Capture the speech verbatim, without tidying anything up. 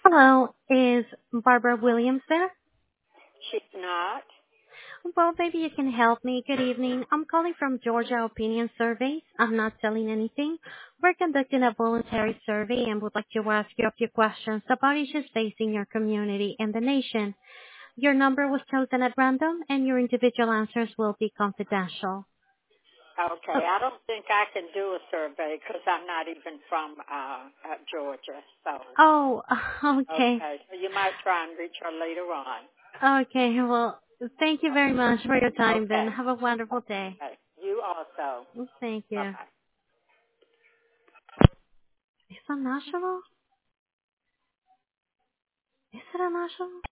Hello, is Barbara Williams there? She's not. Well, maybe you can help me. Good evening. I'm calling from Georgia Opinion Surveys. I'm not selling anything. We're conducting a voluntary survey and would like to ask you a few questions about issues facing your community and the nation. Your number was chosen at random and your individual answers will be confidential. Okay, I don't think I can do a survey because I'm not even from uh, uh, Georgia. So, Oh, okay. okay, so you might try and reach her later on. Okay, well, thank you very much for your time then. Okay, Have a wonderful day. okay. You also. Thank Bye you. bye. Is that national? Is it a national?